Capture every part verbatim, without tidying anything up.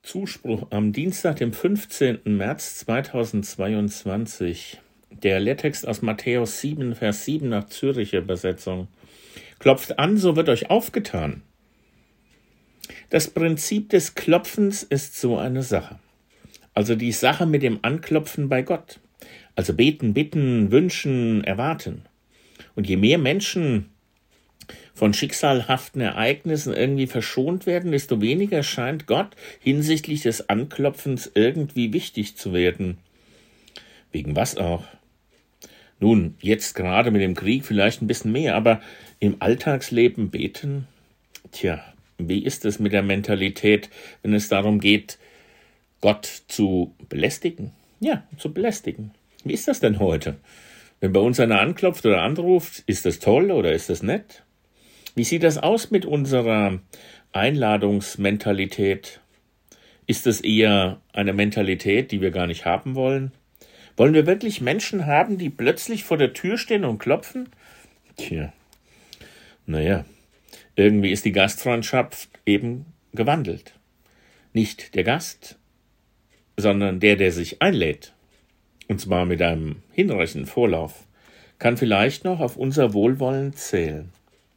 Zuspruch am Dienstag, dem fünfzehnten März zweitausendzweiundzwanzig. Der Lehrtext aus Matthäus sieben, Vers sieben nach Zürcher Übersetzung. Klopft an, so wird euch aufgetan. Das Prinzip des Klopfens ist so eine Sache. Also die Sache mit dem Anklopfen bei Gott. Also beten, bitten, wünschen, erwarten. Und je mehr Menschen von schicksalhaften Ereignissen irgendwie verschont werden, desto weniger scheint Gott hinsichtlich des Anklopfens irgendwie wichtig zu werden. Wegen was auch? Nun, jetzt gerade mit dem Krieg vielleicht ein bisschen mehr, aber im Alltagsleben beten? Tja, wie ist es mit der Mentalität, wenn es darum geht, Gott zu belästigen? Ja, zu belästigen. Wie ist das denn heute? Wenn bei uns einer anklopft oder anruft, ist das toll oder ist das nett? Wie sieht das aus mit unserer Einladungsmentalität? Ist es eher eine Mentalität, die wir gar nicht haben wollen? Wollen wir wirklich Menschen haben, die plötzlich vor der Tür stehen und klopfen? Tja, naja, irgendwie ist die Gastfreundschaft eben gewandelt. Nicht der Gast, sondern der, der sich einlädt, und zwar mit einem hinreichenden Vorlauf, kann vielleicht noch auf unser Wohlwollen zählen.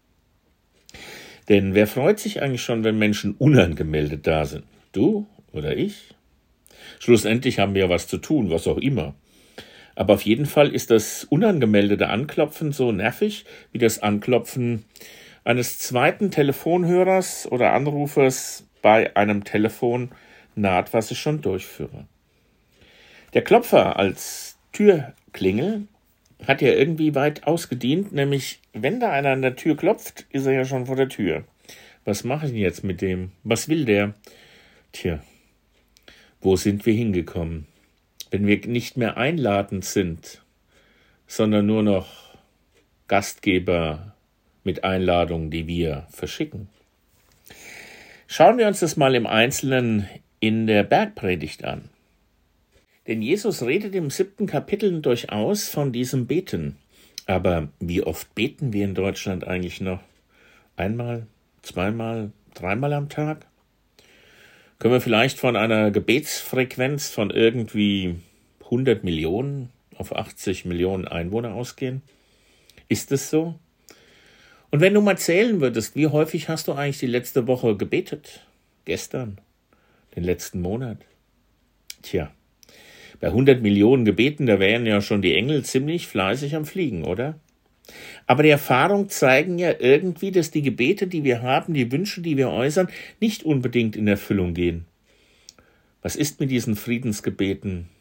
Denn wer freut sich eigentlich schon, wenn Menschen unangemeldet da sind? Du oder ich? Schlussendlich haben wir ja was zu tun, was auch immer. Aber auf jeden Fall ist das unangemeldete Anklopfen so nervig wie das Anklopfen eines zweiten Telefonhörers oder Anrufers bei einem Telefonat, was ich schon durchführe. Der Klopfer als Türklingel hat ja irgendwie weit ausgedient, nämlich wenn da einer an der Tür klopft, ist er ja schon vor der Tür. Was mache ich denn jetzt mit dem? Was will der? Tja, wo sind wir hingekommen? Wenn wir nicht mehr einladend sind, sondern nur noch Gastgeber mit Einladungen, die wir verschicken. Schauen wir uns das mal im Einzelnen in der Bergpredigt an. Denn Jesus redet im siebten Kapitel durchaus von diesem Beten. Aber wie oft beten wir in Deutschland eigentlich noch? Einmal, zweimal, dreimal am Tag? Können wir vielleicht von einer Gebetsfrequenz von irgendwie hundert Millionen auf achtzig Millionen Einwohner ausgehen? Ist es so? Und wenn du mal zählen würdest, wie häufig hast du eigentlich die letzte Woche gebetet? Gestern? Den letzten Monat? Tja. Bei hundert Millionen Gebeten, da wären ja schon die Engel ziemlich fleißig am Fliegen, oder? Aber die Erfahrungen zeigen ja irgendwie, dass die Gebete, die wir haben, die Wünsche, die wir äußern, nicht unbedingt in Erfüllung gehen. Was ist mit diesen Friedensgebeten?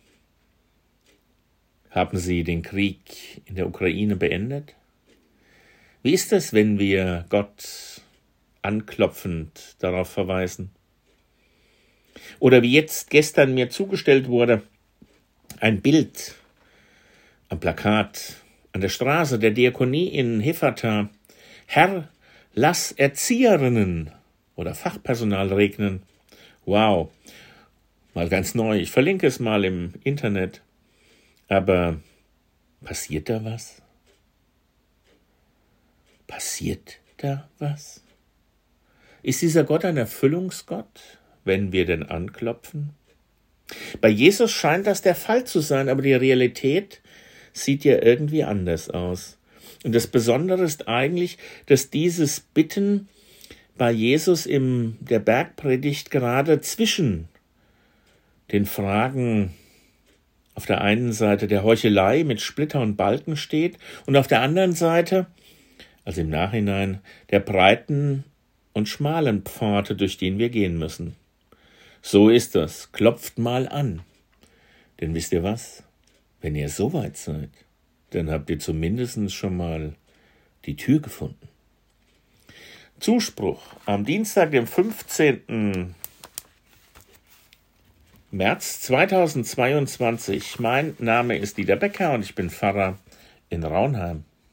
Haben sie den Krieg in der Ukraine beendet? Wie ist es, wenn wir Gott anklopfend darauf verweisen? Oder wie jetzt gestern mir zugestellt wurde, ein Bild am Plakat an der Straße der Diakonie in Hephatha. Herr, lass Erzieherinnen oder Fachpersonal regnen. Wow, mal ganz neu. Ich verlinke es mal im Internet. Aber passiert da was? Passiert da was? Ist dieser Gott ein Erfüllungsgott, wenn wir denn anklopfen? Bei Jesus scheint das der Fall zu sein, aber die Realität sieht ja irgendwie anders aus. Und das Besondere ist eigentlich, dass dieses Bitten bei Jesus in der Bergpredigt gerade zwischen den Fragen auf der einen Seite der Heuchelei mit Splitter und Balken steht und auf der anderen Seite, also im Nachhinein, der breiten und schmalen Pforte, durch den wir gehen müssen. So ist das. Klopft mal an. Denn wisst ihr was? Wenn ihr so weit seid, dann habt ihr zumindest schon mal die Tür gefunden. Zuspruch am Dienstag, dem fünfzehnten März zweitausendzweiundzwanzig. Mein Name ist Dieter Becker und ich bin Pfarrer in Raunheim.